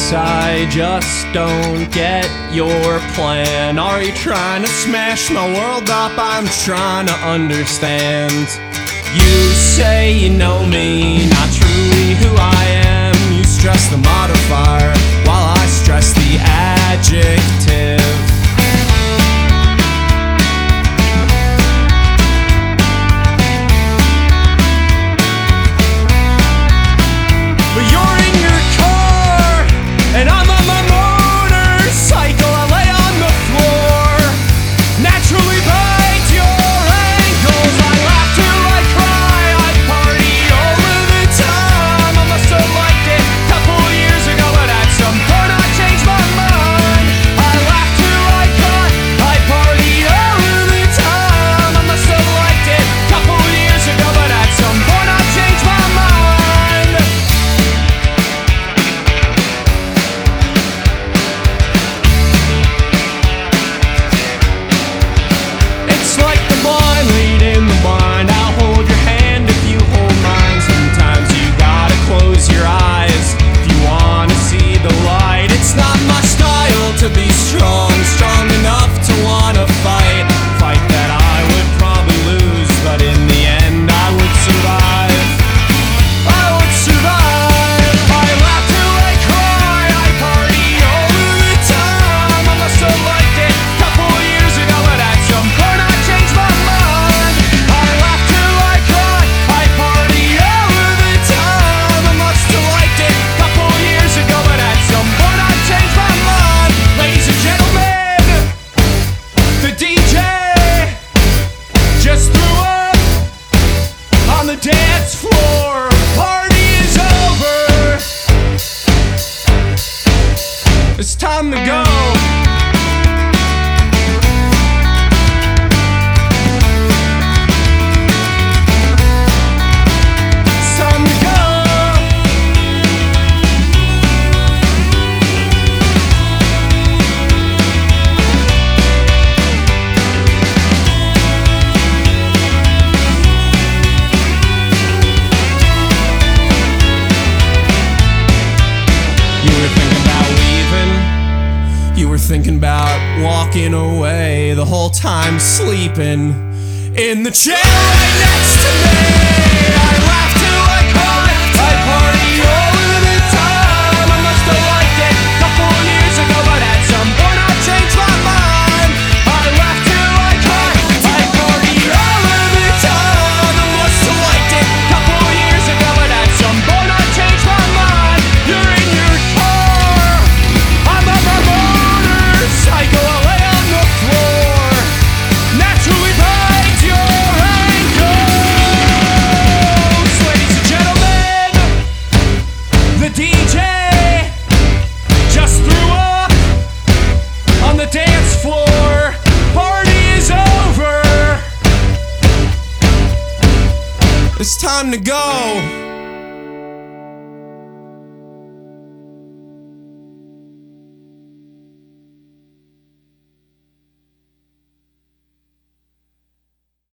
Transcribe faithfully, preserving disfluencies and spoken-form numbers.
guess I just don't get your plan. Are you trying to smash my world up? I'm trying to understand. You say you know me, not truly who I am. You stress the modifier while I stress the adjective. And I'm on my motorcycle, I lay on the floor. Naturally bite your ankles. I laugh till I cry. I party all of the time. I must have liked it a couple years ago, but at some point I changed my mind. I laugh till I cry. I party all of the time. I must have liked it a couple years ago, but at some point I changed my mind. To be strong, strong enough to wanna fight. Fight that I would probably lose, but in the end I would survive. I would survive. I laugh till I cry. I party all of the time. I must have liked it a couple years ago, but at some point I changed my mind. I laugh till I cry. I party all of the time. I must have liked it a couple years ago, but at some point I changed my mind. Ladies and gentlemen, the D J just threw up on the dance floor. Party is over. It's time to go. Thinking about walking away, the whole time sleeping in the chair right next to me. I laugh till I cry. I party all of the time. I must have liked it a couple years ago, but at some point I changed my mind. I laugh till I cry. I party all of the time. I must have liked it a couple years ago, but at some point I changed my mind. You're in your car. I'm on my motorcycle, I lay on the floor. Naturally bite your ankles. Ladies and gentlemen, the D J just threw up on the dance floor. Party is over. It's time to go.